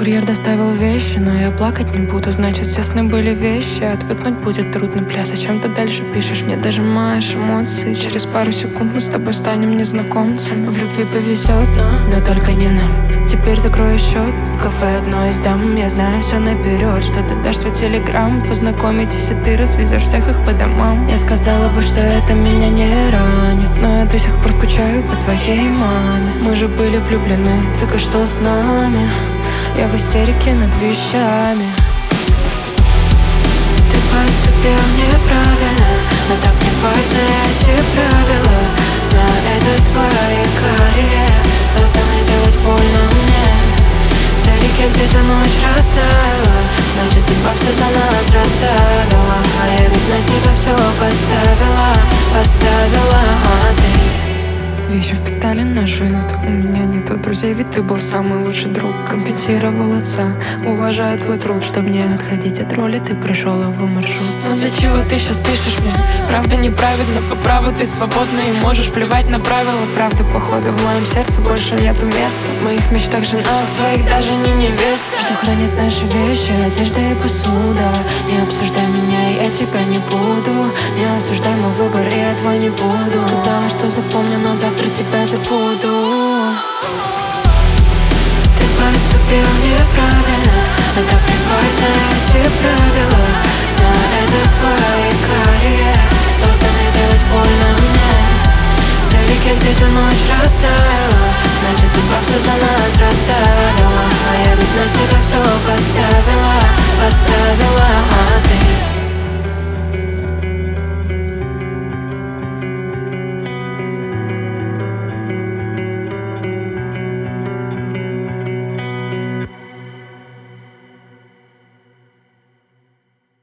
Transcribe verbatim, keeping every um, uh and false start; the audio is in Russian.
Курьер доставил вещи, но я плакать не буду. Значит, все сны были вещи. Отвыкнуть будет трудно, пля. Зачем ты дальше пишешь? Мне дожимаешь эмоции. Через пару секунд мы с тобой станем незнакомцами. В любви повезет, но только не нам. Теперь закрою счет в кафе одной из дам. Я знаю все наперед, что ты дашь свой телеграм. Познакомитесь, и ты развезешь всех их по домам. Я сказала бы, что это меня не ранит, но я до сих пор скучаю по твоей маме. Мы же были влюблены, так и что с нами? Я в истерике над вещами. Ты поступил неправильно, но так плевать на эти правила. Знаю, это твои карьеры, созданы делать больно мне. Вдалеке где-то ночь растаяла, значит, судьба все за нас расставила. А я ведь на тебя все поставила, поставила, а ты вещи впитали нашу ют. У меня нету друзей, ведь ты был самый лучший друг. Компенсировал отца, уважаю твой труд. Чтоб не отходить от роли, ты прошел его маршрут. Но для чего ты сейчас пишешь мне? Правда неправедно, по праву ты свободна и можешь плевать на правила. Правда, походу, в моем сердце больше нету места. В моих мечтах жена, в твоих даже не невеста. Что хранит наши вещи, одежда и посуда. Не обсуждай меня, я тебя не буду. Не осуждай мой выбор, и я твой не буду. Сказала, что запомню, но завтра тебя забуду. Ты поступил неправильно, но так плевать на эти правила. Знаю, это твои карьеры, созданы делать больно мне. Вдалеке где-то ночь растаяла, значит, судьба все за нас расставила. А я ведь на тебя все поставила, поставила, а